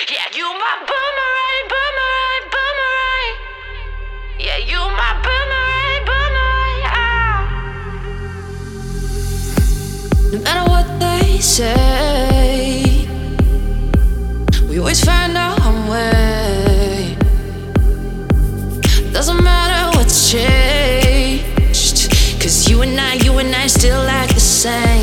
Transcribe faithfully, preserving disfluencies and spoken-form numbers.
Yeah, you my boomerang, boomerang, boomerang. Yeah, you my boomerang, boomerang. Ah. No matter what they say, we always find our own way. Doesn't matter what's changed, 'cause you and I, you and I still like the same.